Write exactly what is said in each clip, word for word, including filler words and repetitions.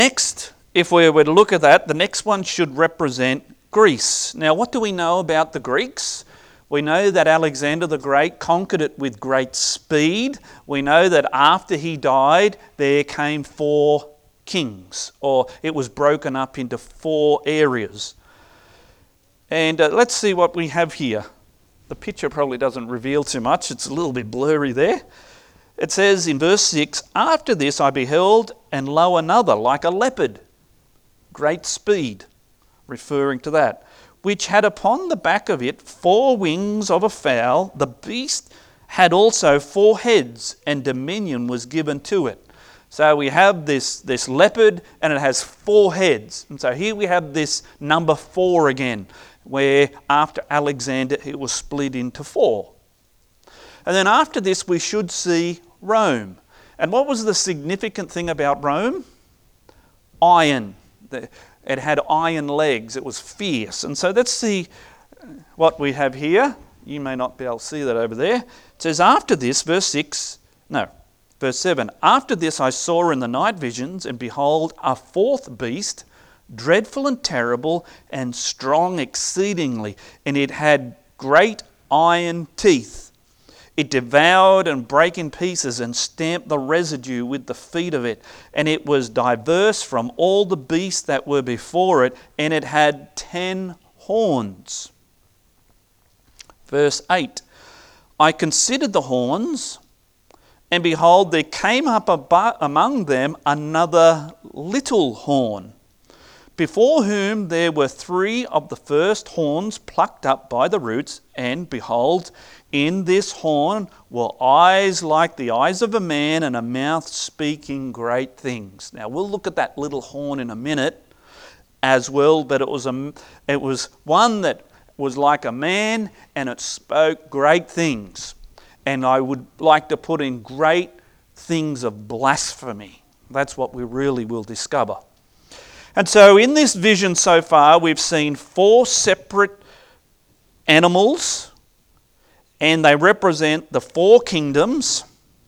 Next, if we were to look at that, the next one should represent Greece. Now, what do we know about the Greeks? We know that Alexander the Great conquered it with great speed. We know that after he died, there came four kings, or it was broken up into four areas. And uh, let's see what we have here. The picture probably doesn't reveal too much. It's a little bit blurry there. It says in verse six, "After this I beheld, and lo, another, like a leopard, great speed," referring to that, "which had upon the back of it four wings of a fowl. The beast had also four heads, and dominion was given to it." So we have this, this leopard, and it has four heads. And so here we have this number four again, where after Alexander it was split into four. And then after this we should see Rome. And what was the significant thing about Rome? Iron. It had iron legs. It was fierce. And so let's see what we have here. You may not be able to see that over there. It says, after this, verse six, no, verse seven, "After this I saw in the night visions, and behold, a fourth beast, dreadful and terrible, and strong exceedingly, and it had great iron teeth. It devoured and brake in pieces, and stamped the residue with the feet of it. And it was diverse from all the beasts that were before it, and it had ten horns." Verse eight, "I considered the horns, and behold, there came up abo- among them another little horn, before whom there were three of the first horns plucked up by the roots, and behold, in this horn were eyes like the eyes of a man, and a mouth speaking great things." Now we'll look at that little horn in a minute as well, but it was a, it was one that was like a man, and it spoke great things. And I would like to put in great things of blasphemy. That's what we really will discover. And so in this vision so far, we've seen four separate animals, and they represent the four kingdoms.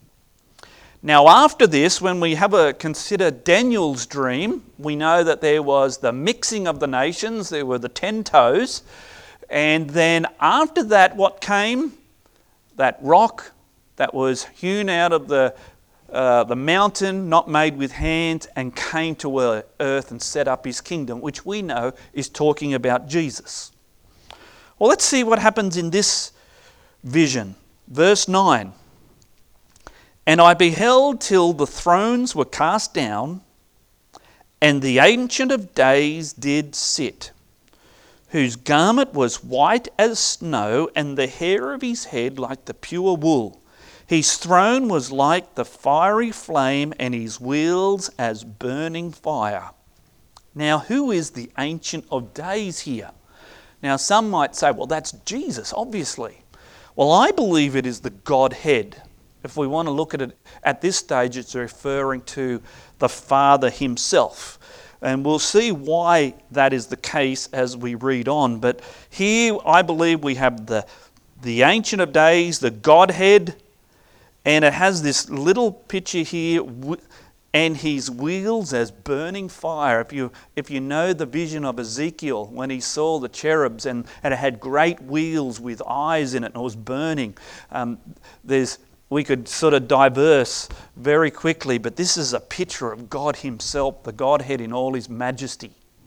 Now after this, when we have a consider Daniel's dream, we know that there was the mixing of the nations, there were the ten toes, and then after that what came? That rock that was hewn out of the uh, the mountain, not made with hands, and came to earth and set up his kingdom, which we know is talking about Jesus. Well, let's see what happens in this vision. Verse nine, "And I beheld till the thrones were cast down, and the Ancient of Days did sit, whose garment was white as snow, and the hair of his head like the pure wool. His throne was like the fiery flame, and his wheels as burning fire." Now, who is the Ancient of Days here? Now, some might say, well, that's Jesus, obviously. Well, I believe it is the Godhead. If we want to look at it at this stage, it's referring to the Father himself. And we'll see why that is the case as we read on. But here, I believe we have the, the Ancient of Days, the Godhead, and it has this little picture here, and his wheels as burning fire. If you if you know the vision of Ezekiel, when he saw the cherubs, and, and it had great wheels with eyes in it, and it was burning. Um, there's we could sort of diverse very quickly, but this is a picture of God himself, the Godhead in all his majesty.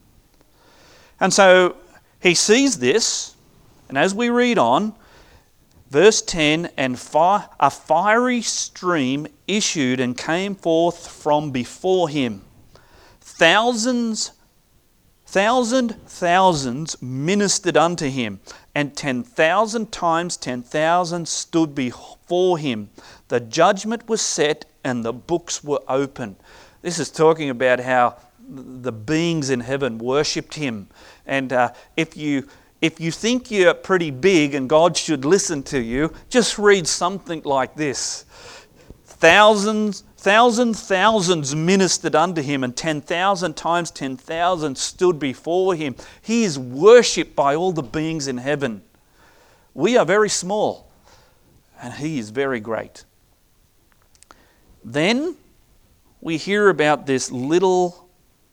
And so he sees this, and as we read on, verse ten, "And fi- a fiery stream issued and came forth from before him. Thousands, thousand thousands ministered unto him, and ten thousand times ten thousand stood before him. The judgment was set, and the books were open." This is talking about how the beings in heaven worshipped him. And uh, if you if you think you're pretty big and God should listen to you, just read something like this. Thousands, thousand thousands ministered unto him, and ten thousand times ten thousand stood before him. He is worshipped by all the beings in heaven. We are very small, and he is very great. Then we hear about this little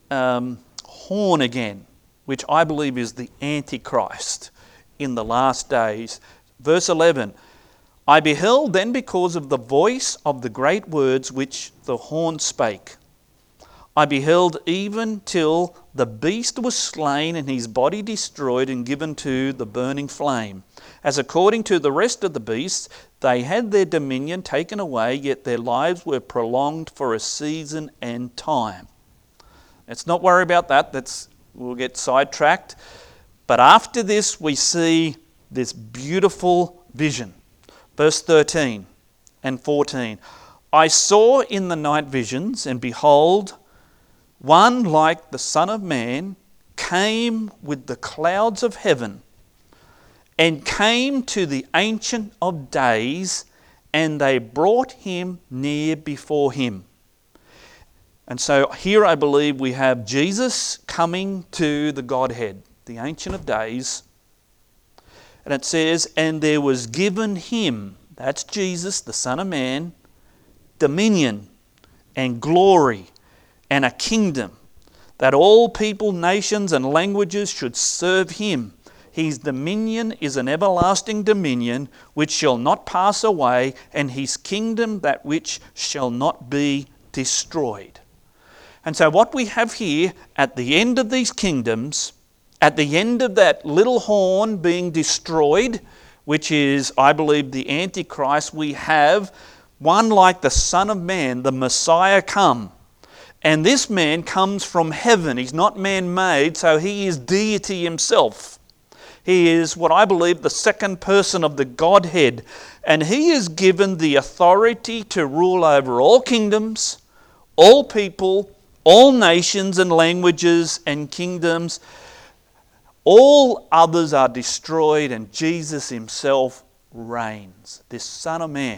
um, horn again, which I believe is the Antichrist in the last days. Verse eleven, I beheld then because of the voice of the great words which the horn spake. I beheld even till the beast was slain and his body destroyed and given to the burning flame. As according to the rest of the beasts, they had their dominion taken away, yet their lives were prolonged for a season and time. Let's not worry about that. That's, we'll get sidetracked. But after this, we see this beautiful vision. Verse thirteen and fourteen. I saw in the night visions, and behold, one like the Son of Man came with the clouds of heaven, and came to the Ancient of Days, and they brought him near before him. And so here I believe we have Jesus coming to the Godhead, the Ancient of Days. And it says, and there was given him, that's Jesus, the Son of Man, dominion and glory and a kingdom, that all people, nations and languages should serve him. His dominion is an everlasting dominion which shall not pass away, and his kingdom that which shall not be destroyed. And so what we have here at the end of these kingdoms, at the end of that little horn being destroyed, which is, I believe, the Antichrist, we have one like the Son of Man, the Messiah, come. And this man comes from heaven. He's not man-made, so he is deity himself. He is what I believe the second person of the Godhead. And he is given the authority to rule over all kingdoms, all people, all nations and languages and kingdoms. All others are destroyed, and Jesus himself reigns, this Son of Man.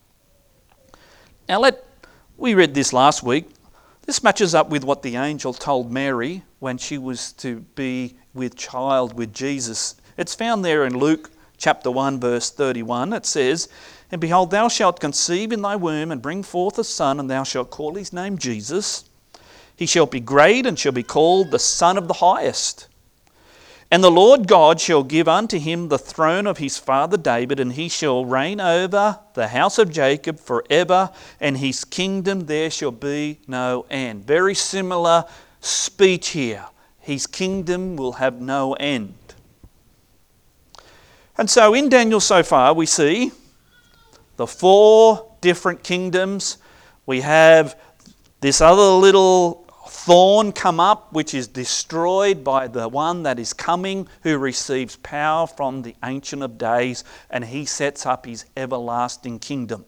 Now, let we read this last week. This matches up with what the angel told Mary when she was to be with child with Jesus. It's found there in Luke chapter one, verse thirty-one. It says, and behold, thou shalt conceive in thy womb and bring forth a son, and thou shalt call his name Jesus. He shall be great and shall be called the Son of the Highest. And the Lord God shall give unto him the throne of his father David, and he shall reign over the house of Jacob forever, and his kingdom there shall be no end. Very similar speech here. His kingdom will have no end. And so in Daniel so far we see the four different kingdoms. We have this other little thorn come up, which is destroyed by the one that is coming, who receives power from the Ancient of Days, and he sets up his everlasting kingdom.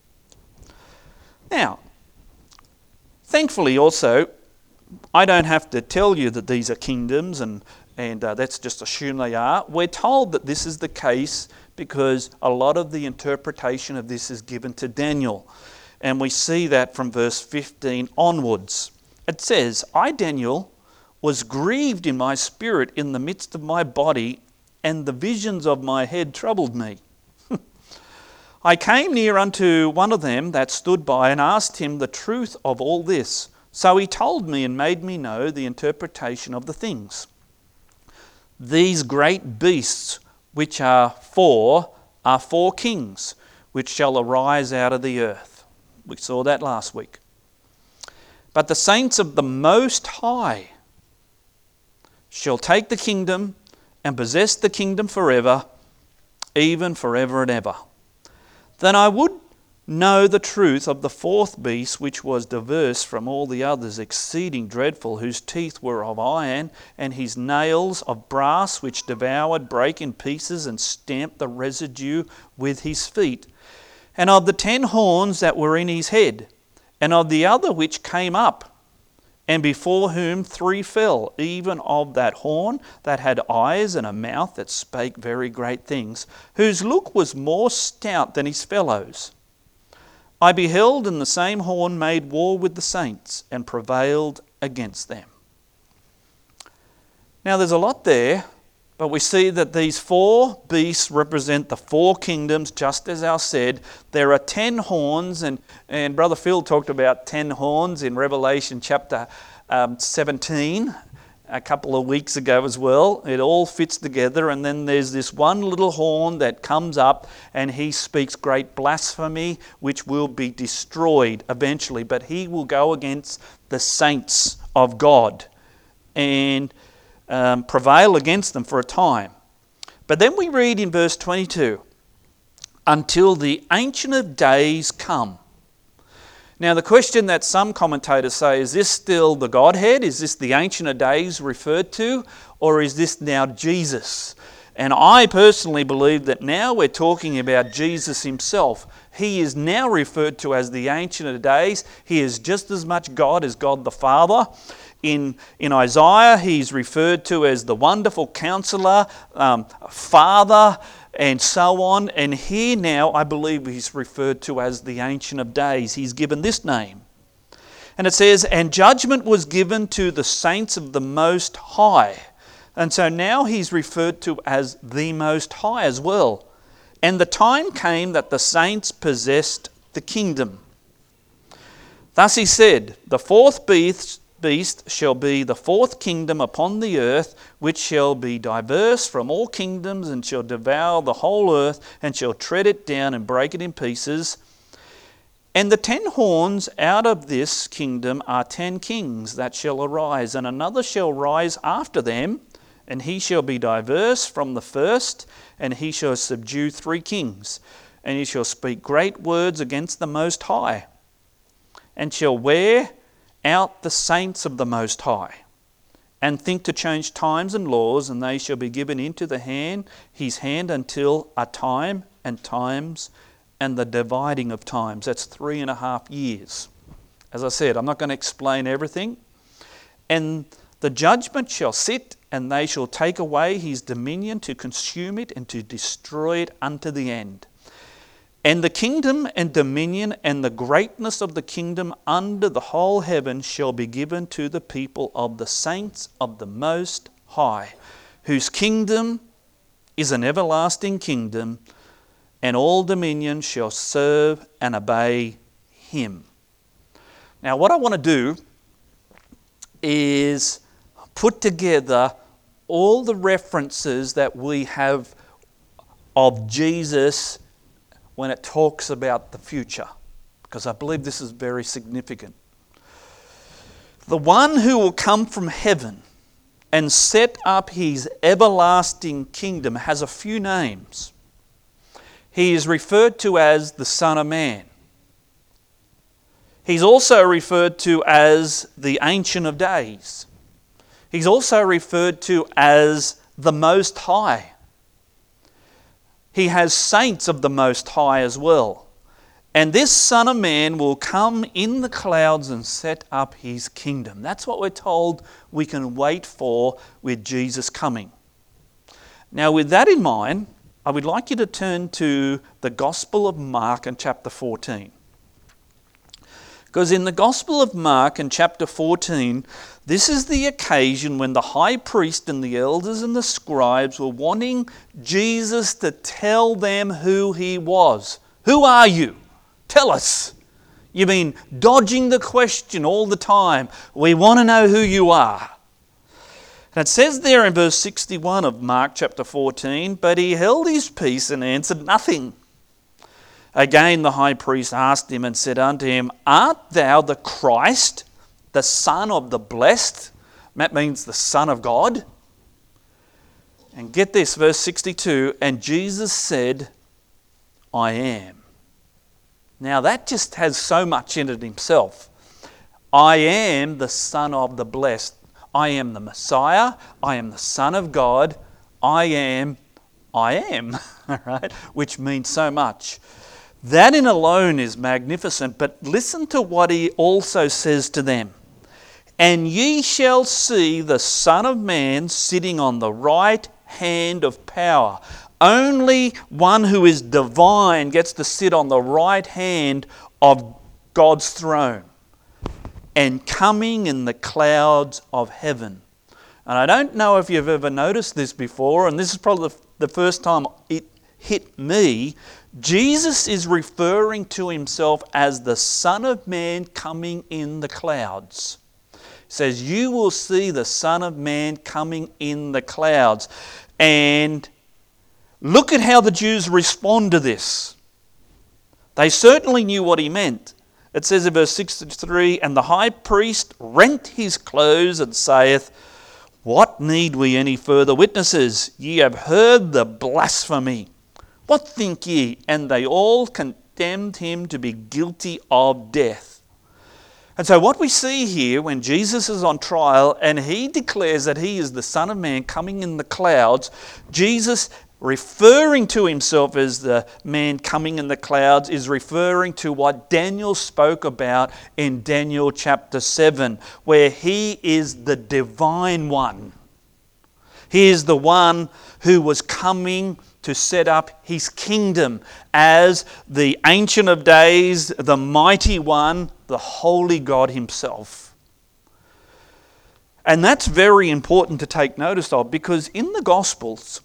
Now, thankfully also, I don't have to tell you that these are kingdoms, and, and uh, let's just assume they are. We're told that this is the case because a lot of the interpretation of this is given to Daniel. And we see that from verse fifteen onwards. It says, I, Daniel, was grieved in my spirit in the midst of my body, and the visions of my head troubled me. I came near unto one of them that stood by, and asked him the truth of all this. So he told me and made me know the interpretation of the things. These great beasts which are four are four kings, which shall arise out of the earth. We saw that last week. But the saints of the Most High shall take the kingdom and possess the kingdom forever, even forever and ever. Then I would know the truth of the fourth beast, which was diverse from all the others, exceeding dreadful, whose teeth were of iron, and his nails of brass, which devoured, brake in pieces, and stamped the residue with his feet. And of the ten horns that were in his head, and of the other which came up, and before whom three fell, even of that horn that had eyes and a mouth that spake very great things, whose look was more stout than his fellows. I beheld, and the same horn made war with the saints, and prevailed against them. Now there's a lot there, but we see that these four beasts represent the four kingdoms, just as I said. There are ten horns, and, and Brother Phil talked about ten horns in Revelation chapter um, seventeen a couple of weeks ago as well. It all fits together, and then there's this one little horn that comes up and he speaks great blasphemy which will be destroyed eventually, but he will go against the saints of God and um, prevail against them for a time. But then we read in verse twenty-two, until the Ancient of Days come. Now the question that some commentators say, is this still the Godhead? Is this the Ancient of Days referred to? Or is this now Jesus? And I personally believe that now we're talking about Jesus himself. He is now referred to as the Ancient of Days. He is just as much God as God the Father. In, in Isaiah, he's referred to as the Wonderful Counselor, um, Father, and so on. And here now, I believe he's referred to as the Ancient of Days. He's given this name. And it says, and judgment was given to the saints of the Most High. And so now he's referred to as the Most High as well. And the time came that the saints possessed the kingdom. Thus he said, the fourth beast beast shall be the fourth kingdom upon the earth, which shall be diverse from all kingdoms, and shall devour the whole earth, and shall tread it down and break it in pieces. And the ten horns out of this kingdom are ten kings that shall arise, and another shall rise after them, and he shall be diverse from the first, and he shall subdue three kings, and he shall speak great words against the Most High, and shall wear out the saints of the Most High, and think to change times and laws, and they shall be given into the hand, his hand, until a time and times and the dividing of times. That's three and a half years. As I said, I'm not going to explain everything. And the judgment shall sit, and they shall take away his dominion to consume it and to destroy it unto the end. And the kingdom and dominion and the greatness of the kingdom under the whole heaven shall be given to the people of the saints of the Most High, whose kingdom is an everlasting kingdom, and all dominion shall serve and obey him. Now what I want to do is put together all the references that we have of Jesus when it talks about the future, because I believe this is very significant. The one who will come from heaven and set up his everlasting kingdom has a few names. He is referred to as the Son of Man. He's also referred to as the Ancient of Days. He's also referred to as the Most High. He has saints of the Most High as well. And this Son of Man will come in the clouds and set up his kingdom. That's what we're told we can wait for with Jesus coming. Now with that in mind, I would like you to turn to the Gospel of Mark in chapter fourteen. Because in the Gospel of Mark in chapter fourteen, this is the occasion when the high priest and the elders and the scribes were wanting Jesus to tell them who he was. Who are you? Tell us. You've been dodging the question all the time. We want to know who you are. And it says there in verse sixty-one of Mark chapter fourteen, but he held his peace and answered nothing. Again the high priest asked him and said unto him, art thou the Christ, the Son of the Blessed? That means the Son of God. And get this, verse sixty-two, and Jesus said, I am. Now that just has so much in it himself. I am the Son of the Blessed. I am the Messiah. I am the Son of God. I am, I am, all right? Which means so much. That in alone is magnificent, but listen to what he also says to them. And ye shall see the Son of Man sitting on the right hand of power. Only one who is divine gets to sit on the right hand of God's throne, and coming in the clouds of heaven. And I don't know if you've ever noticed this before, and this is probably the first time it hit me. Jesus is referring to himself as the Son of Man coming in the clouds. says, you will see the Son of Man coming in the clouds. And look at how the Jews respond to this. They certainly knew what he meant. It says in verse sixty-three, and the high priest rent his clothes and saith, what need we any further witnesses? Ye have heard the blasphemy. What think ye? And they all condemned him to be guilty of death. And so what we see here when Jesus is on trial and he declares that he is the Son of Man coming in the clouds, Jesus referring to himself as the man coming in the clouds is referring to what Daniel spoke about in Daniel chapter seven, where he is the divine one. He is the one who was coming to set up his kingdom as the Ancient of Days, the Mighty One, the Holy God himself. And that's very important to take notice of, because in the Gospels,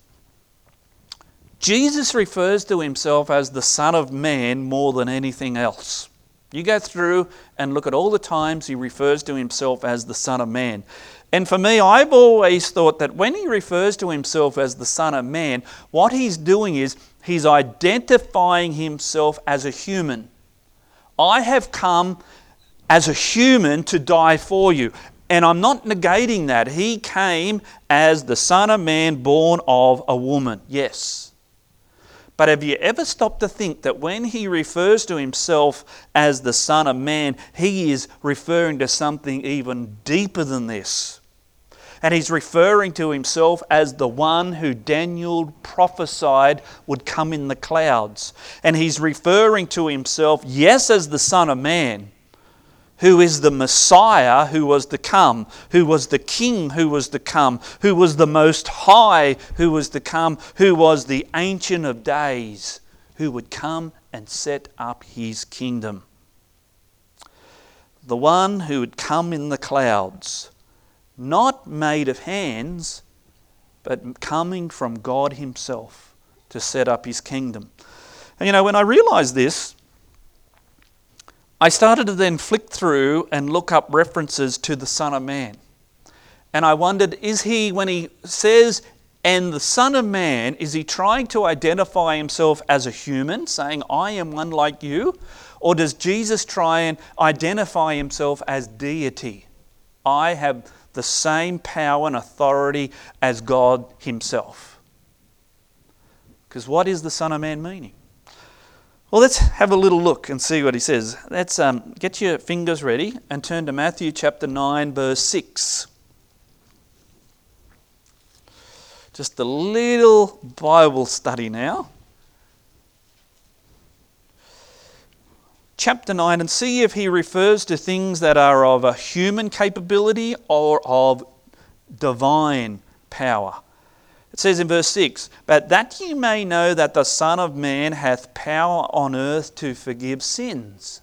Jesus refers to himself as the Son of Man more than anything else. You go through and look at all the times he refers to himself as the Son of Man. And for me, I've always thought that when he refers to himself as the Son of Man, what he's doing is he's identifying himself as a human. I have come as a human to die for you. And I'm not negating that. He came as the Son of Man born of a woman. Yes. But have you ever stopped to think that when he refers to himself as the Son of Man, he is referring to something even deeper than this? And he's referring to himself as the one who Daniel prophesied would come in the clouds. And he's referring to himself, yes, as the Son of Man, who is the Messiah who was to come, who was the King who was to come, who was the Most High who was to come, who was the Ancient of Days, who would come and set up his kingdom. The one who would come in the clouds, not made of hands, but coming from God himself to set up his kingdom. And you know, when I realised this, I started to then flick through and look up references to the Son of Man. And I wondered, is he, when he says, and the Son of Man, is he trying to identify himself as a human, saying, I am one like you? Or does Jesus try and identify himself as deity? I have the same power and authority as God himself. Because what is the Son of Man meaning? Well, let's have a little look and see what he says. Let's um, get your fingers ready and turn to Matthew chapter nine, verse six. Just a little Bible study now. Chapter nine, and see if he refers to things that are of a human capability or of divine power. It says in verse six, but that you may know that the Son of Man hath power on earth to forgive sins.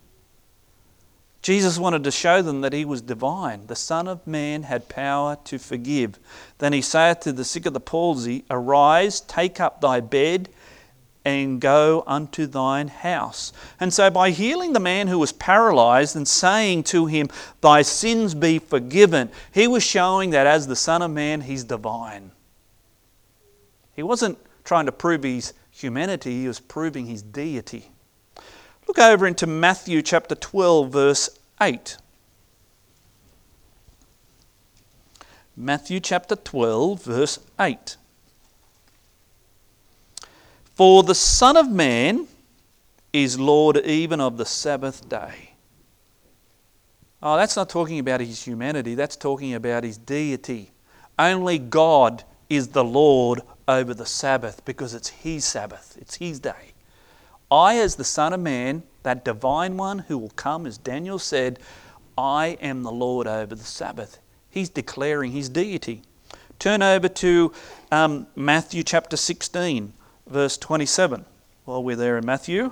Jesus wanted to show them that he was divine. The Son of Man had power to forgive. Then he saith to the sick of the palsy, arise, take up thy bed, and go unto thine house. And so by healing the man who was paralyzed and saying to him, thy sins be forgiven, he was showing that as the Son of Man, he's divine. He wasn't trying to prove his humanity, he was proving his deity. Look over into Matthew chapter twelve, verse eight. Matthew chapter twelve, verse eight. For the Son of Man is Lord even of the Sabbath day. Oh, that's not talking about his humanity, that's talking about his deity. Only God is the Lord over the Sabbath because it's his Sabbath, it's his day. I, as the Son of Man, that divine one who will come, as Daniel said, I am the Lord over the Sabbath. He's declaring his deity. Turn over to um, Matthew chapter sixteen, verse twenty-seven. While we're there in Matthew.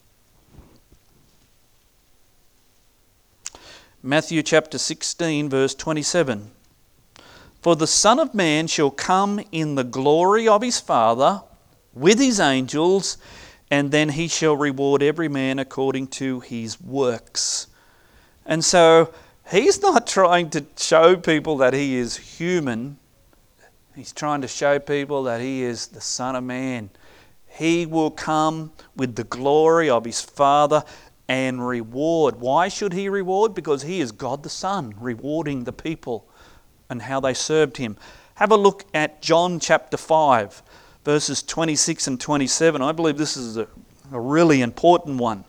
Matthew chapter sixteen, verse twenty-seven. For the Son of Man shall come in the glory of his Father with his angels, and then he shall reward every man according to his works. And so He's not trying to show people that he is human. He's trying to show people that he is the Son of Man. He will come with the glory of his Father and reward. Why should he reward? Because he is God the Son, rewarding the people and how they served him. Have a look at John chapter five, verses twenty-six and twenty-seven. I believe this is a, a really important one.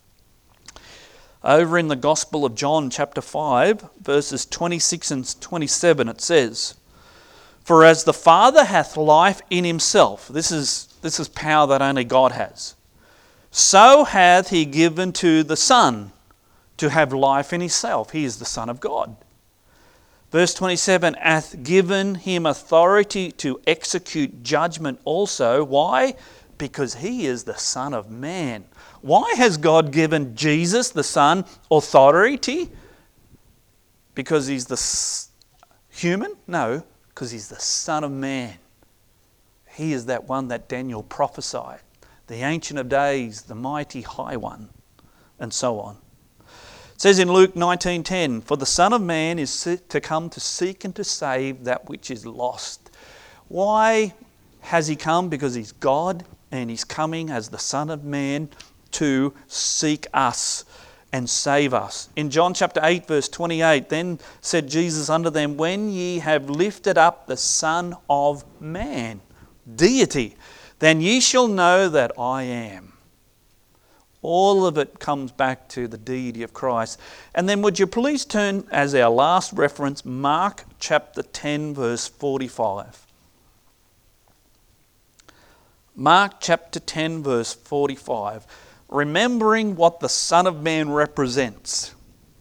Over in the Gospel of John chapter five, verses twenty-six and twenty-seven, it says, "For as the Father hath life in himself," this is, this is power that only God has, "so hath he given to the Son to have life in himself." He is the Son of God. Verse twenty-seven, "hath given him authority to execute judgment also." Why? Because he is the Son of Man. Why has God given Jesus, the Son, authority? Because he's the s- human? No, because he's the Son of Man. He is that one that Daniel prophesied. The Ancient of Days, the mighty High One, and so on. It says in Luke nineteen ten, "For the Son of Man is to come to seek and to save that which is lost." Why has he come? Because he's God, and he's coming as the Son of Man to seek us and save us. In John chapter eight, verse twenty-eight, "Then said Jesus unto them, When ye have lifted up the Son of Man," deity, "then ye shall know that I am." All of it comes back to the deity of Christ. And then would you please turn, as our last reference, Mark chapter ten, verse forty-five. Mark chapter ten, verse forty-five. Remembering what the Son of Man represents.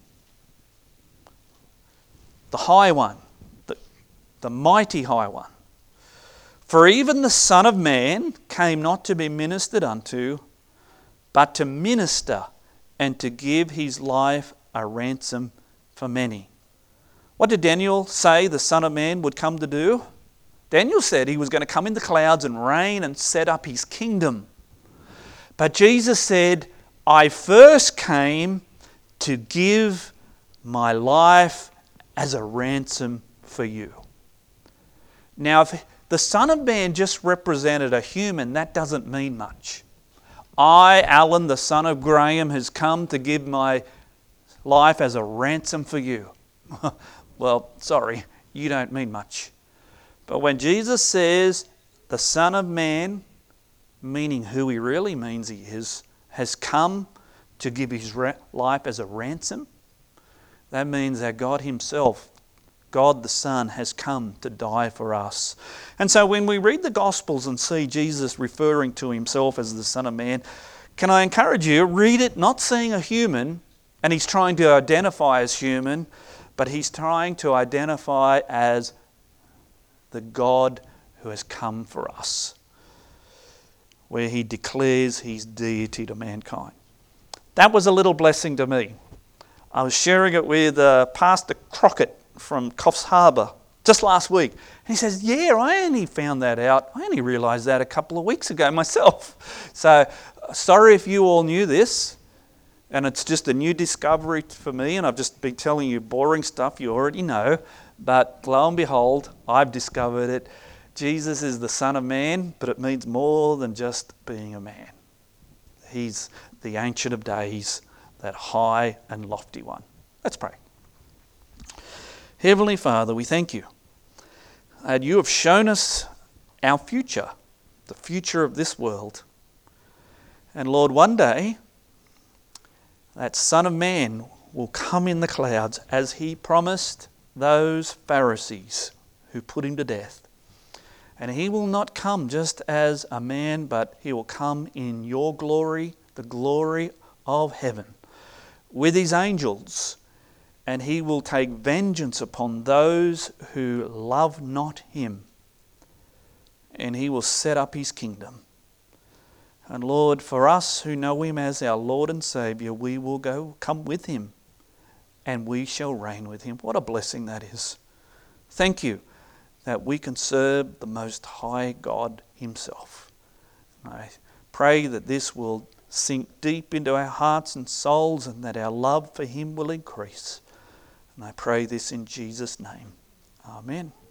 The High One, the, the mighty High One. "For even the Son of Man came not to be ministered unto, but to minister and to give his life a ransom for many." What did Daniel say the Son of Man would come to do? Daniel said he was going to come in the clouds and reign and set up his kingdom. But Jesus said, "I first came to give my life as a ransom for you." Now, if the Son of Man just represented a human, that doesn't mean much. I, Alan, the son of Graham, has come to give my life as a ransom for you. Well, sorry, you don't mean much. But when Jesus says the Son of Man, meaning who he really means he is, has come to give his ra- life as a ransom, that means that God himself, God the Son, has come to die for us. And so when we read the Gospels and see Jesus referring to himself as the Son of Man, can I encourage you, read it not seeing a human, and he's trying to identify as human, but he's trying to identify as the God who has come for us, where he declares his deity to mankind. That was a little blessing to me. I was sharing it with uh, Pastor Crockett from Coffs Harbour just last week. And he says, yeah, I only found that out. I only realised that a couple of weeks ago myself. So sorry if you all knew this, and it's just a new discovery for me, and I've just been telling you boring stuff you already know, but lo and behold, I've discovered it. Jesus is the Son of Man, but it means more than just being a man. He's the Ancient of Days, that high and lofty one. Let's pray. Heavenly Father, we thank you that you have shown us our future, the future of this world. And Lord, one day, that Son of Man will come in the clouds as he promised those Pharisees who put him to death. And he will not come just as a man, but he will come in your glory, the glory of heaven, with his angels. And he will take vengeance upon those who love not him. And he will set up his kingdom. And Lord, for us who know him as our Lord and Saviour, we will go come with him, and we shall reign with him. What a blessing that is. Thank you that we can serve the Most High God himself. I pray that this will sink deep into our hearts and souls, and that our love for him will increase. And I pray this in Jesus' name. Amen.